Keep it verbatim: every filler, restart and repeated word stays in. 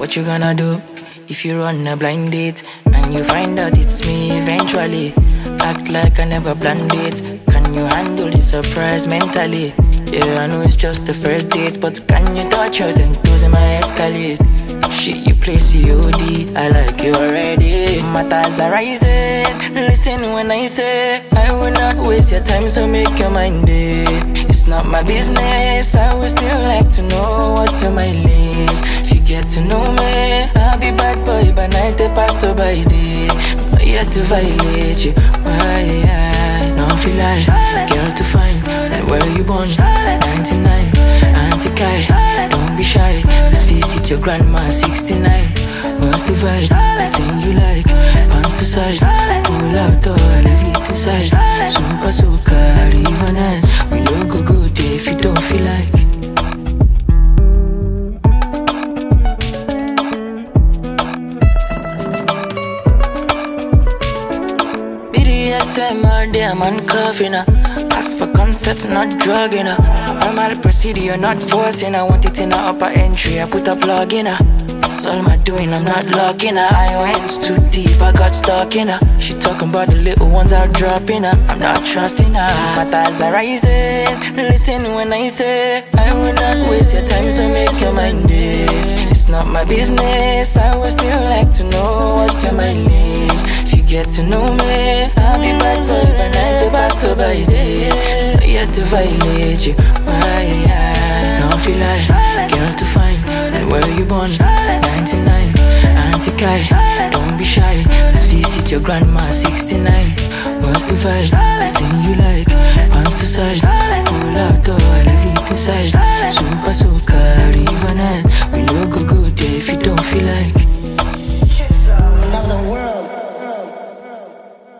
What you gonna do if you run a blind date and you find out it's me eventually? Act like I never planned it. Can you handle the surprise mentally? Yeah, I know it's just the first date, but can you touch her then toes in my escalate? Shit, you play C O D, I like you already. Matters are rising, listen when I say I will not waste your time, so make your mind day. It's not my business, I would still like to know what's your mileage. If you get to know me, I'll be bad boy by night, a pastor by day. Not yet to violate you, why I don't feel like girl to find. Like where you born, ninety-nine, anti-kai, don't be shy. Let's visit your grandma, sixty-nine. What's the vibe? Thing you like, pants to side, pull out all, leave it inside. Super soaker, even I, we no go good if you don't feel like. B D S M all day, I'm handcuffing her. Ask for consent, not drugging her. I'm all procedure, not forcing her. Want it in her upper entry, I put a plug in her. That's all I'm doing, I'm not locking her. I went too deep, I got stuck in her. She talking about the little ones are dropping her. I'm not trusting her, matters are rising. Listen when I say I will not waste your time, so make your mind day. It's not my business, I would still like to know what's your mileage. If you get to know me, I'll be bad boy by night, the bastard by day. Not yet to violate you, why I don't feel like girl to find. Like where you born, ninety-nine, anti-kai, don't be shy. Let's visit your grandma, sixty-nine. What's the vibe? Thing you like, pants to side, pull out all, leave it inside. Super soaker, even I, we no go good